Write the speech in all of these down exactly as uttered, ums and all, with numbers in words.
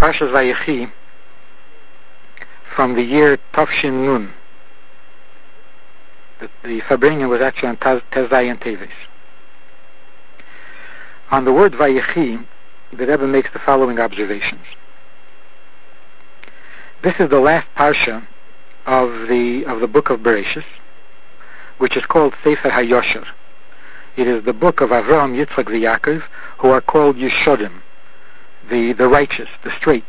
Parshas Vayechi from the year Tafshin Nun. The, the Farbrengen was actually on Tezai and Teves. On the word Vayechi, the Rebbe makes the following observations. This is the last parsha of the of the book of Bereshis, which is called Sefer HaYosher. It is the book of Avraham, Yitzchak, and Yaakov, who are called Yeshodim, the, the righteous, the straight.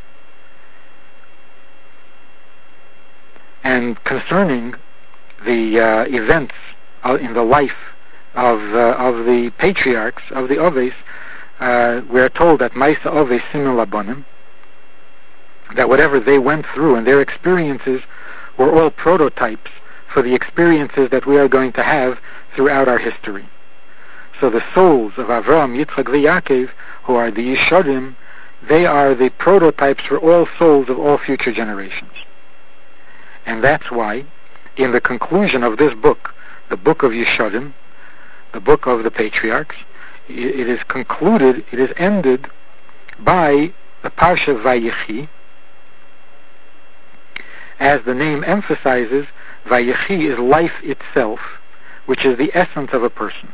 And concerning the uh, events uh, in the life of uh, of the patriarchs, of the Oves, uh, we are told that Maisa Oves Simul Labonim, that whatever they went through and their experiences were all prototypes for the experiences that we are going to have throughout our history. So the souls of Avraham, Yitzchak, and Yaakov, who are the Yeshodim, they are the prototypes for all souls of all future generations. And that's why, in the conclusion of this book, the book of Yeshodim, the book of the patriarchs, it is concluded, it is ended by the Parsha Vayechi. As the name emphasizes, Vayechi is life itself, which is the essence of a person.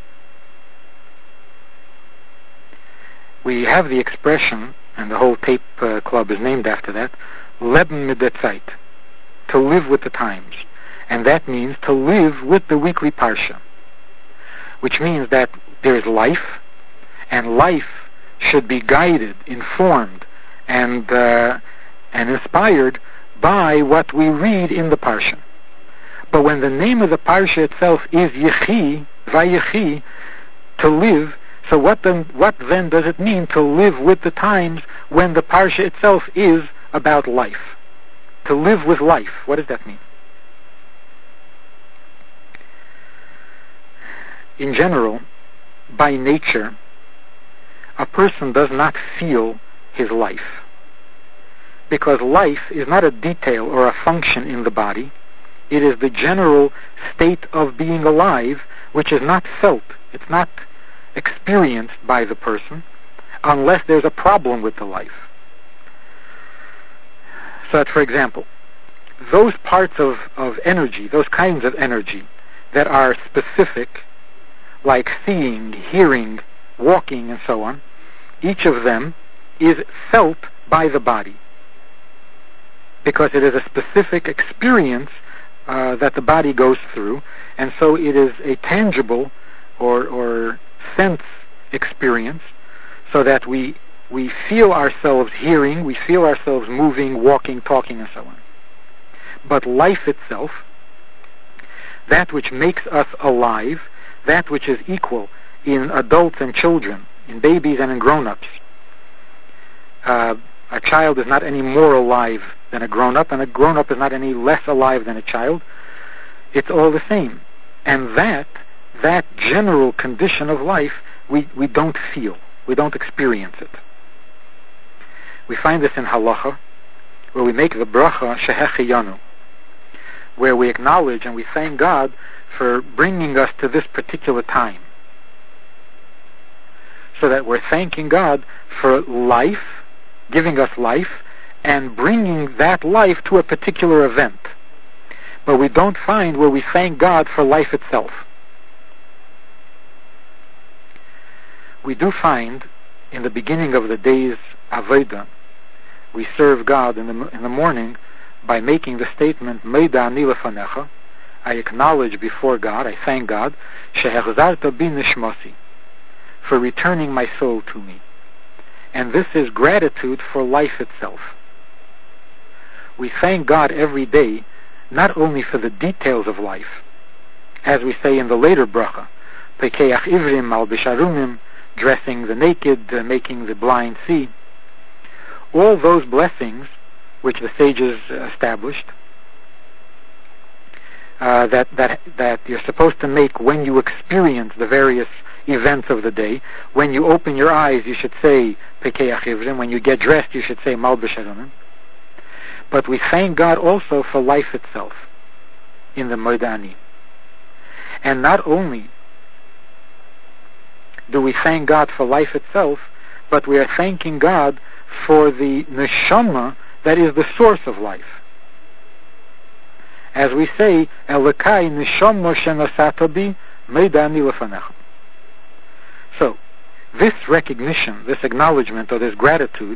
We have the expression, and the whole tape uh, club is named after that, Leben mit der Zeit, to live with the times. And that means to live with the weekly Parsha, which means that there is life, and life should be guided, informed, and uh, and inspired by what we read in the Parsha. But when the name of the Parsha itself is Yechi, Vayechi, to live, so what then, what then does it mean to live with the times when the Parsha itself is about life? To live with life, what does that mean? In general, by nature, a person does not feel his life. Because life is not a detail or a function in the body. It is the general state of being alive, which is not felt. It's not experienced by the person unless there's a problem with the life. So that, for example, those parts of, of energy, those kinds of energy that are specific, like seeing, hearing, walking, and so on, each of them is felt by the body, because it is a specific experience uh, that the body goes through, and so it is a tangible or, or sense experience, so that we we feel ourselves hearing, we feel ourselves moving, walking, talking, and so on. But life itself, that which makes us alive, that which is equal in adults and children, in babies and in grown-ups, uh, a child is not any more alive than a grown-up, and a grown-up is not any less alive than a child. It's all the same. And that, that general condition of life, we, we don't feel. We don't experience it. We find this in Halacha, where we make the bracha Shehecheyanu, where we acknowledge and we thank God for bringing us to this particular time. So that we're thanking God for life, giving us life, and bringing that life to a particular event. But we don't find where we thank God for life itself. We do find in the beginning of the day's Avodah, we serve God in the, in the morning by making the statement, Meida ani lefanecha, I acknowledge before God, I thank God, Shehechzarta bi nishmasi, for returning my soul to me. And this is gratitude for life itself. We thank God every day, not only for the details of life, as we say in the later bracha, Pekeach ivrim al bisharumim, dressing the naked, uh, making the blind see. All those blessings which the sages established, uh, that, that, that you're supposed to make when you experience the various events of the day. When you open your eyes, you should say Pekeach ivrim. When you get dressed, you should say Mal b'sharumim. But we thank God also for life itself in the Moed Ani. And not only do we thank God for life itself, but we are thanking God for the neshama that is the source of life. As we say, Elokai neshama shenasata bi meidani lefanecha. So, this recognition, this acknowledgement, or this gratitude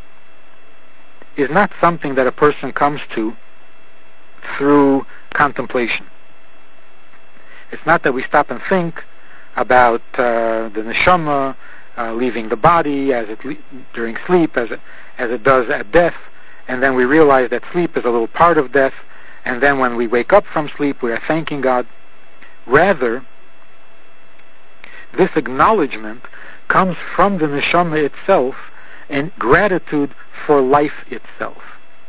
is not something that a person comes to through contemplation. It's not that we stop and think about uh, the neshama uh, leaving the body as it le- during sleep, as it, as it does at death, and then we realize that sleep is a little part of death, and then when we wake up from sleep, we are thanking God. Rather, this acknowledgement comes from the neshama itself and gratitude for life itself.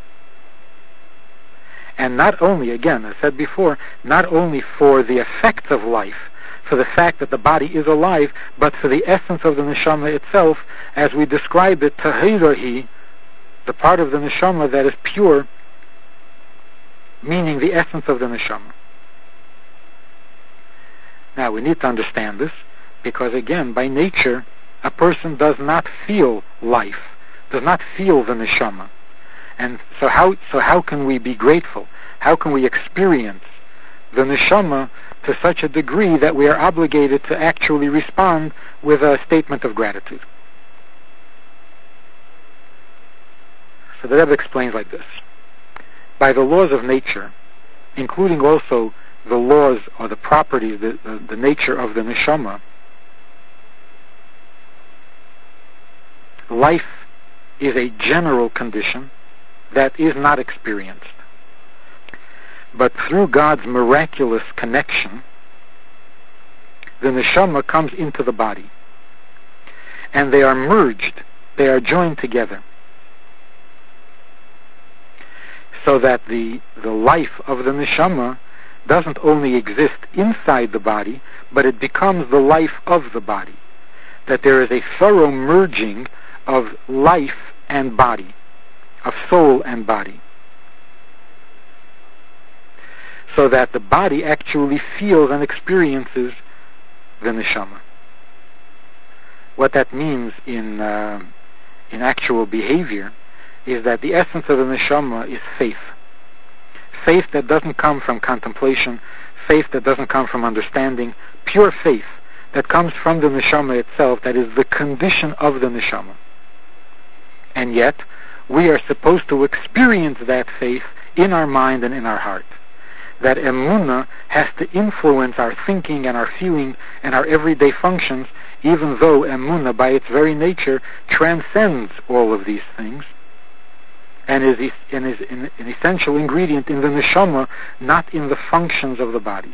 And not only, again, as I said before, not only for the effects of life, for the fact that the body is alive, but for the essence of the neshama itself, as we describe it, tahirahi, the part of the neshama that is pure, meaning the essence of the neshama. Now, we need to understand this, because again, by nature, a person does not feel life, does not feel the neshama. And so how so how can we be grateful? How can we experience the neshama to such a degree that we are obligated to actually respond with a statement of gratitude? So the Rebbe explains like this. By the laws of nature, including also the laws or the properties, the, the, the nature of the neshama, life is a general condition that is not experienced. But through God's miraculous connection, the neshama comes into the body. And they are merged, they are joined together. So that the, the life of the neshama doesn't only exist inside the body, but it becomes the life of the body. That there is a thorough merging of life and body, of soul and body, so that the body actually feels and experiences the neshama. What that means in uh, in actual behavior is that the essence of the neshama is faith. Faith that doesn't come from contemplation, faith that doesn't come from understanding, pure faith that comes from the neshama itself, that is the condition of the neshama. And yet, we are supposed to experience that faith in our mind and in our heart. That emunah has to influence our thinking and our feeling and our everyday functions, even though emunah, by its very nature, transcends all of these things and is, and is an essential ingredient in the neshama, not in the functions of the body.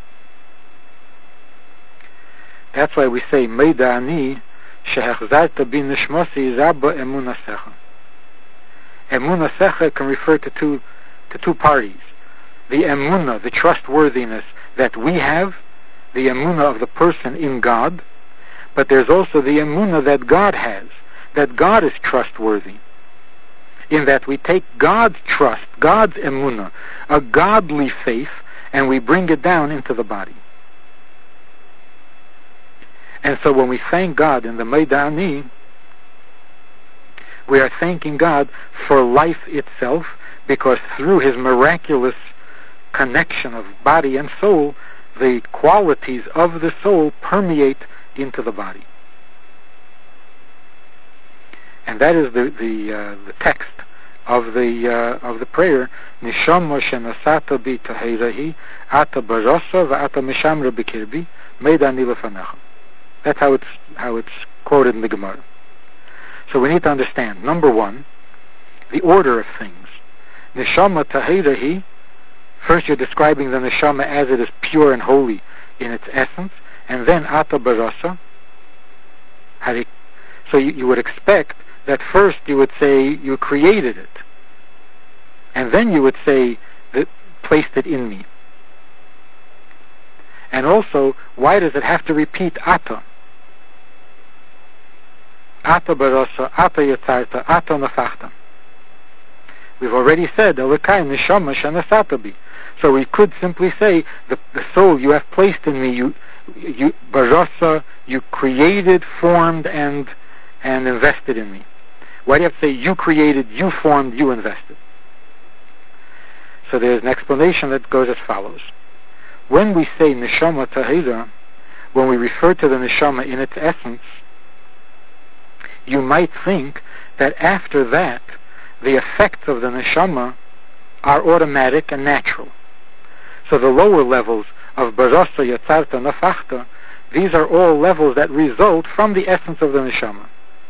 That's why we say, Meida ani shehechzarta bin nishmosi zabba emunah secha. Emunah secha can refer to two to two parties. The emunah, the trustworthiness that we have, the emunah of the person in God, but there's also the emunah that God has, that God is trustworthy, in that we take God's trust, God's emunah, a godly faith, and we bring it down into the body. And so when we thank God in the Meida ani, we are thanking God for life itself, because through His miraculous connection of body and soul, the qualities of the soul permeate into the body. And that is the the, uh, the text of the uh, of the prayer. Nishama shenasata bi tahirahi ata barasa v'ata mishamra b'kirbi meidani lefanecha. That's how it's how it's quoted in the Gemara. So we need to understand, number one, the order of things. Neshama tahirahi. First, you're describing the neshama as it is pure and holy in its essence, and then ata barasa. So you, you would expect that first you would say you created it, and then you would say that placed it in me. And also, why does it have to repeat ata? Ata barasa, ata yatzarta, ata nafachta. We've already said, Elokai neshama shenasata bi. So we could simply say, the, the soul you have placed in me, you, you, barasa, you created, formed, and, and invested in me. Why do you have to say you created, you formed, you invested? So there's an explanation that goes as follows. When we say neshama tahira, when we refer to the neshama in its essence, you might think that after that, the effects of the neshama are automatic and natural. So the lower levels of barasa, yatzarta, nafachta, these are all levels that result from the essence of the neshama.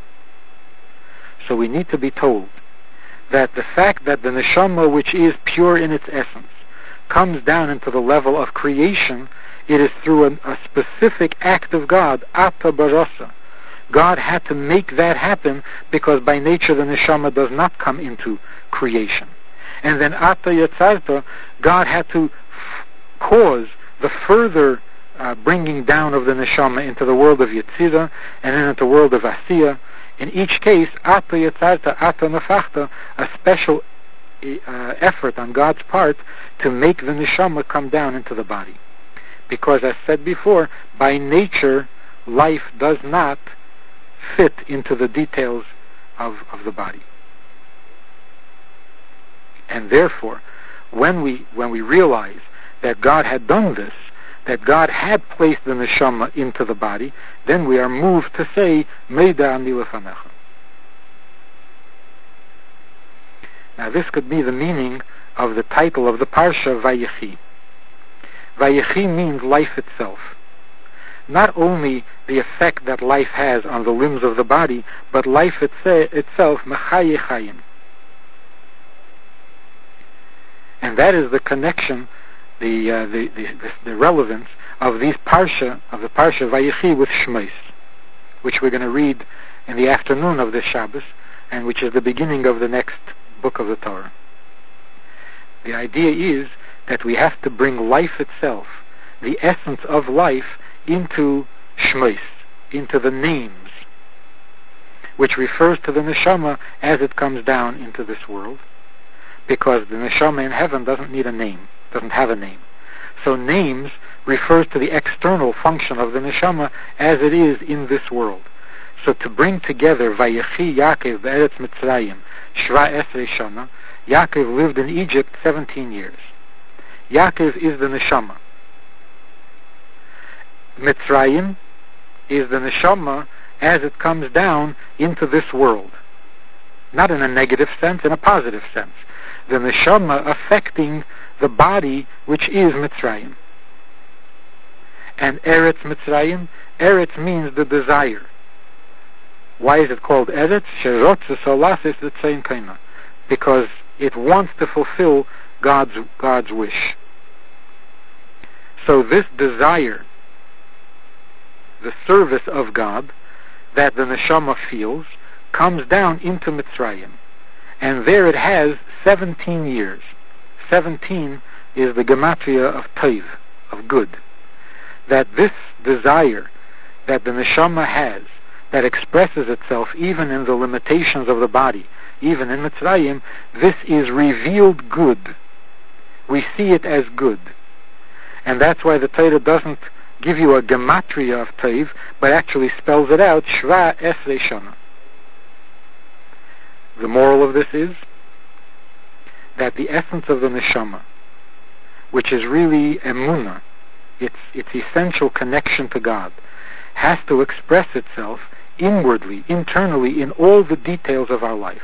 So we need to be told that the fact that the neshama, which is pure in its essence, comes down into the level of creation, it is through a, a specific act of God, ata barasa. God had to make that happen because by nature the neshama does not come into creation. And then ata yatzarta, God had to f- cause the further uh, bringing down of the neshama into the world of Yetzirah and then into the world of Asiya. In each case, ata yatzarta, ata nafachta, a special uh, effort on God's part to make the neshama come down into the body. Because as said before, by nature, life does not fit into the details of, of the body. And therefore, when we when we realize that God had done this, that God had placed the neshama into the body, then we are moved to say, Meida ani lefanecha. Now this could be the meaning of the title of the Parsha, Vayechi. Vayechi means life itself. Not only the effect that life has on the limbs of the body, but life itself, mechaye chayim. And that is the connection, the, uh, the, the, the, the relevance of these Parsha, of the Parsha Vayechi with Shmos, which we're going to read in the afternoon of this Shabbos, and which is the beginning of the next book of the Torah. The idea is that we have to bring life itself, the essence of life, into Shmos, into the names, which refers to the neshama as it comes down into this world, because the neshama in heaven doesn't need a name, doesn't have a name. So names refers to the external function of the neshama as it is in this world. So to bring together Vayechi Yaakov Be'eretz Mitzrayim Shva Esrei Shana, Yaakov lived in Egypt seventeen years. Yaakov is the neshama. Mitzrayim is the neshama as it comes down into this world. Not in a negative sense, in a positive sense. The neshama affecting the body which is Mitzrayim. And Eretz Mitzrayim, Eretz means the desire. Why is it called Eretz? Sherotze solasis l'tzein kaina. Because it wants to fulfill God's God's wish. So this desire, the service of God that the neshama feels, comes down into Mitzrayim. And there it has seventeen years. seventeen is the gematria of Tov, of good. That this desire that the neshama has, that expresses itself even in the limitations of the body, even in Mitzrayim, this is revealed good. We see it as good. And that's why the Torah doesn't give you a gematria of Tov, but actually spells it out, Shva Esrei Shana. The moral of this is that the essence of the neshama, which is really emunah, its, its essential connection to God, has to express itself inwardly, internally, in all the details of our life.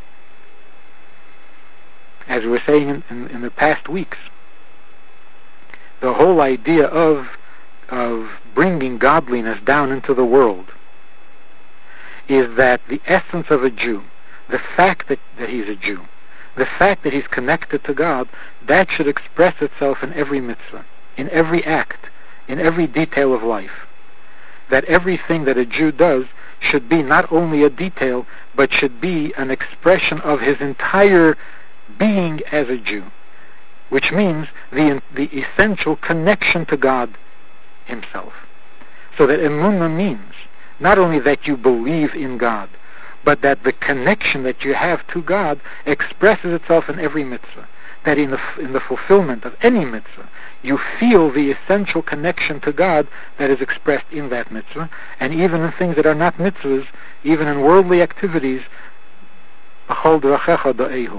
As we were saying in, in, in the past weeks, the whole idea of of bringing godliness down into the world is that the essence of a Jew, the fact that, that he's a Jew, the fact that he's connected to God, that should express itself in every mitzvah, in every act, in every detail of life. That everything that a Jew does should be not only a detail, but should be an expression of his entire being as a Jew, which means the, the essential connection to God himself. So that emunah means not only that you believe in God, but that the connection that you have to God expresses itself in every mitzvah. That in the, in the fulfillment of any mitzvah, you feel the essential connection to God that is expressed in that mitzvah, and even in things that are not mitzvahs, even in worldly activities, b'chol drachecha da'ehu.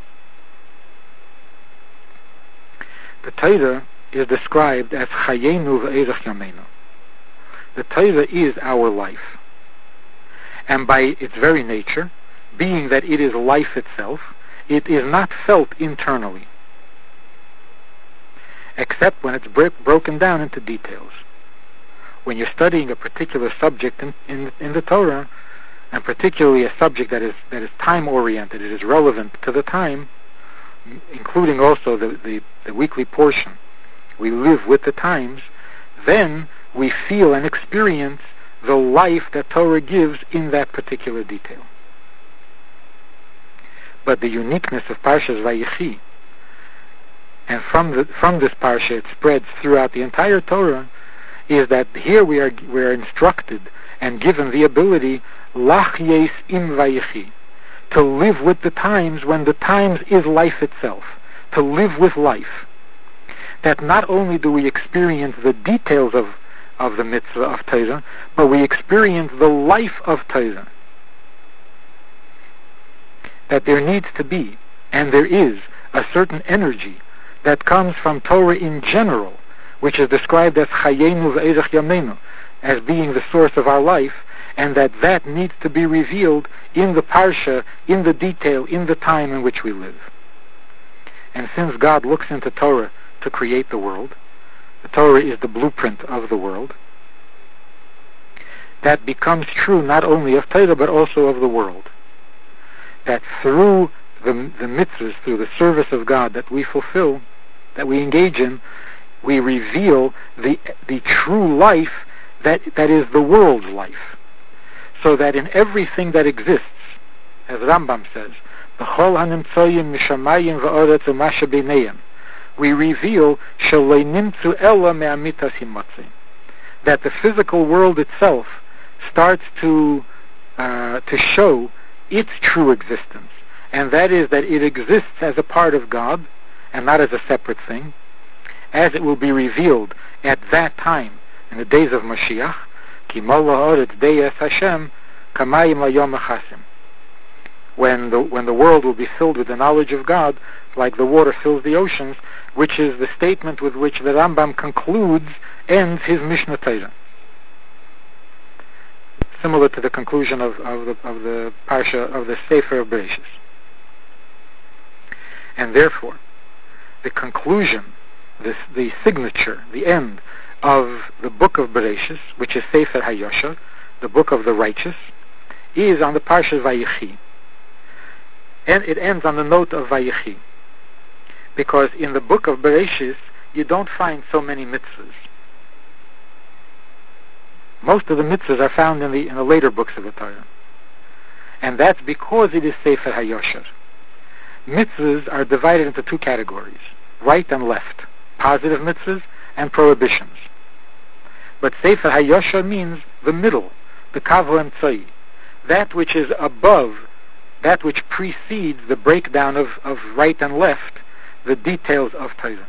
The Torah is described as chayenu v'erech yameinu. The Torah is our life, and by its very nature, being that it is life itself, it is not felt internally, except when it's bro- broken down into details. When you're studying a particular subject in, in, in the Torah, and particularly a subject that is that is time-oriented, it is relevant to the time, including also the, the, the weekly portion, we live with the times, then we feel and experience the life that Torah gives in that particular detail. But the uniqueness of Parshas Vayechi, and from the, from this parsha it spreads throughout the entire Torah, is that here we are we are instructed and given the ability lachyes im Vayechi, to live with the times when the times is life itself, to live with life. That not only do we experience the details of, of the mitzvah of Torah, but we experience the life of Torah. That there needs to be, and there is, a certain energy that comes from Torah in general, which is described as chayenu v'erech yameinu, as being the source of our life, and that that needs to be revealed in the parsha, in the detail, in the time in which we live. And since God looks into Torah to create the world, the Torah is the blueprint of the world, that becomes true not only of Torah but also of the world. That through the, the mitzvahs, through the service of God that we fulfill, that we engage in, we reveal the the true life that that is the world's life. So that in everything that exists, as Rambam says, b'chol hanimtzoyim mishamayim va'oretz u'masha b'neiim, we reveal shelei nimtzu ela me'amitas himotzi, that the physical world itself starts to uh, to show its true existence, and that is that it exists as a part of God and not as a separate thing, as it will be revealed at that time in the days of Mashiach, ki mol ha'oretz deyes Hashem kamayim layom echasim, when the when the world will be filled with the knowledge of God like the water fills the oceans, which is the statement with which the Rambam concludes, ends his Mishnah Torah. Similar to the conclusion of, of the of the parsha of the Sefer of Bereshis. And therefore, the conclusion, this, the signature, the end of the book of Bereshis, which is Sefer HaYosher, the book of the righteous, is on the parsha Vayechi. And it ends on the note of Vayechi. Because in the book of Bereshis, you don't find so many mitzvahs. Most of the mitzvahs are found in the in the later books of the Torah. And that's because it is Sefer HaYosher. Mitzvahs are divided into two categories, right and left, positive mitzvahs and prohibitions. But Sefer HaYosher means the middle, the Kavo Emtzai, that which is above, that which precedes the breakdown of, of right and left, the details of Torah.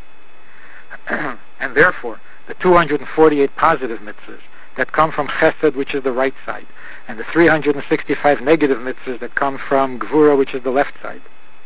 And therefore, the two hundred forty-eight positive mitzvahs that come from Chesed, which is the right side, and the three hundred sixty-five negative mitzvahs that come from Gvura, which is the left side,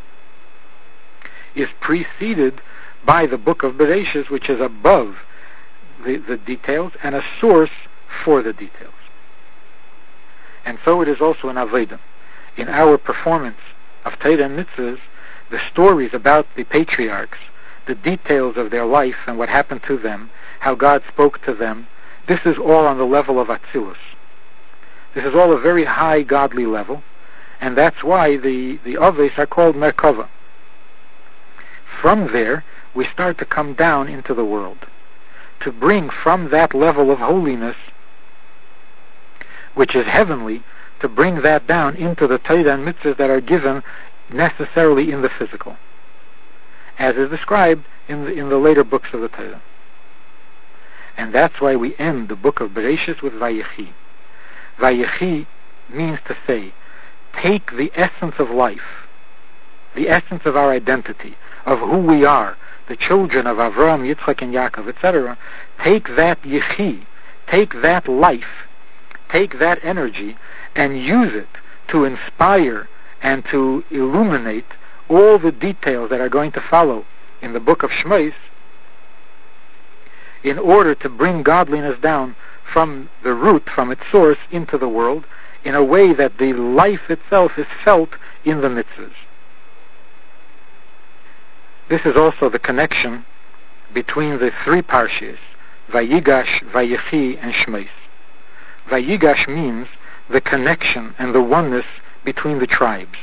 is preceded by the book of Bereshis, which is above the, the details and a source for the details. And so it is also in Avodah. In our performance of Torah and mitzvahs, the stories about the patriarchs, the details of their life and what happened to them, how God spoke to them, this is all on the level of Atzilus. This is all a very high godly level, and that's why the, the Avos are called Merkava. From there, we start to come down into the world, to bring from that level of holiness, which is heavenly, to bring that down into the Torah and mitzvahs that are given necessarily in the physical, as is described in the, in the later books of the Torah. And that's why we end the book of Bereshis with Vayechi. Vayechi means to say, take the essence of life, the essence of our identity, of who we are, the children of Avraham, Yitzchak, and Yaakov, et cetera. Take that Yechi, take that life, take that energy, and use it to inspire and to illuminate all the details that are going to follow in the book of Shmos, in order to bring godliness down from the root, from its source, into the world, in a way that the life itself is felt in the mitzvahs. This is also the connection between the three parshas, Vayigash, Vayechi, and Shmos. Vayigash means the connection and the oneness between the tribes.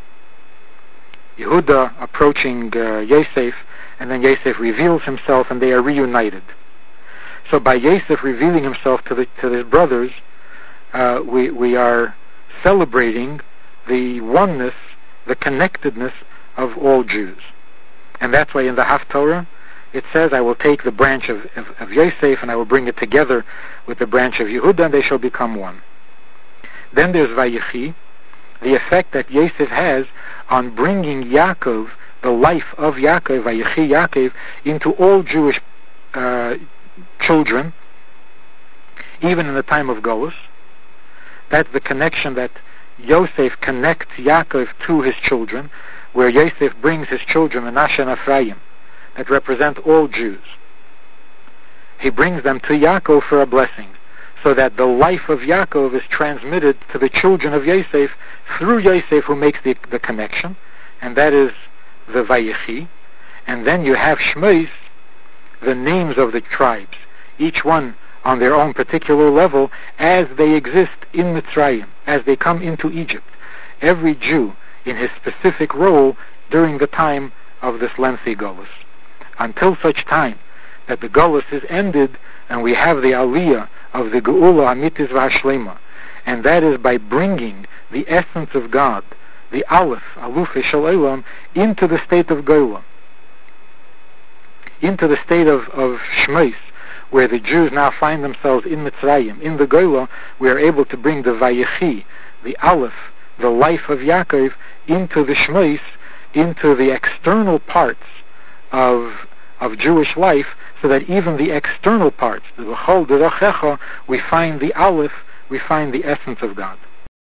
Yehuda approaching uh, Yosef, and then Yosef reveals himself, and they are reunited. So by Yosef revealing himself to the to his brothers, uh, we we are celebrating the oneness, the connectedness of all Jews, and that's why in the Haftorah it says, "I will take the branch of, of, of Yosef and I will bring it together with the branch of Yehuda, and they shall become one." Then there's Vayechi, the effect that Yosef has on bringing Yaakov, the life of Yaakov, Vayechi Yaakov, into all Jewish uh, children, even in the time of Golus. That's the connection that Yosef connects Yaakov to his children, where Yosef brings his children, Menashe and Ephraim, that represent all Jews. He brings them to Yaakov for a blessing, so that the life of Yaakov is transmitted to the children of Yosef through Yosef, who makes the, the connection, and that is the Vayechi. And then you have Shmos, the names of the tribes, each one on their own particular level, as they exist in Mitzrayim, as they come into Egypt. Every Jew in his specific role during the time of this lengthy Golus, until such time that the Golus is ended and we have the Aliyah of the Geula Hamitis V'Hashlema, and that is by bringing the essence of God, the Aleph, Aluf Shel Olam, into the state of Geula, into the state of, of Shmos, where the Jews now find themselves in Mitzrayim. In the Geula, we are able to bring the Vayechi, the Aleph, the life of Yaakov, into the Shmos, into the external parts of of Jewish life, so that even the external parts, the V'chol Derochecha, we find the Aleph, we find the essence of God.